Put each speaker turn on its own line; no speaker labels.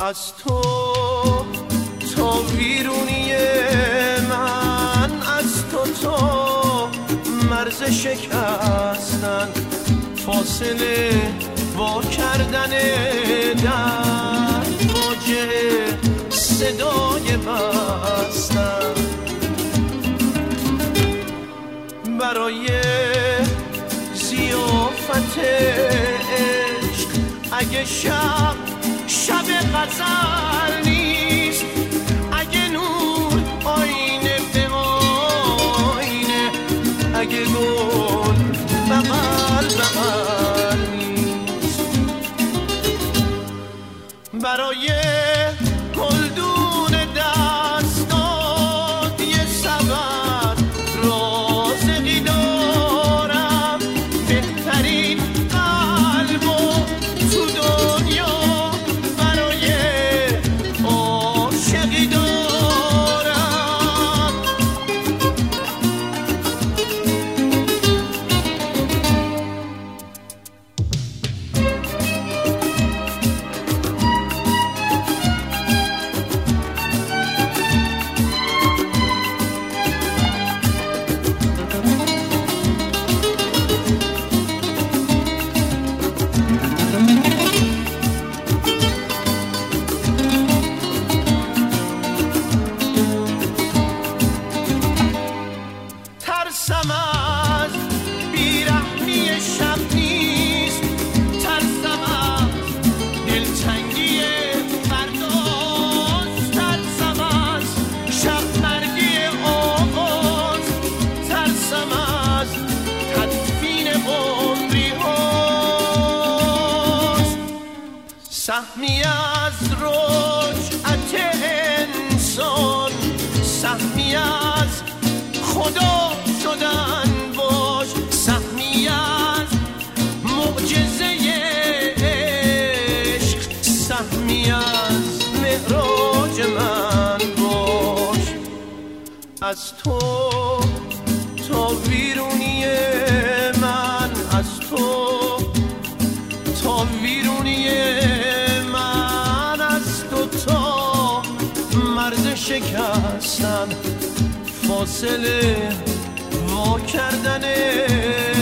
از تو تا ویرونی من، از تو مرز شکستن، فاصله وا کردن در واجه صدای بستن. برای ضیافت عشق اگه شب غزل نیست، اگه نور آینه به آینه، اگه گل بغل نیست. برای گلدون دستات یه سبد رازقی دارم، بهترین قلب و تو دنیا برای عاشقی دارم. ترسم از بیرحمی شب نیست، ترسم از دلتنگی فرداست، ترسم از شب مرگی آغاز، ترسم از تدفین عمری هاست. سهمی از رجعت انسان، سهمی از خدا شدن باش، سهمی از معجزه عشق، سهمی از معراج من باش. از تو تا ویرونی من، از تو تا ویرونی من، از تو تا مرز شکستن، فاصله وا کردن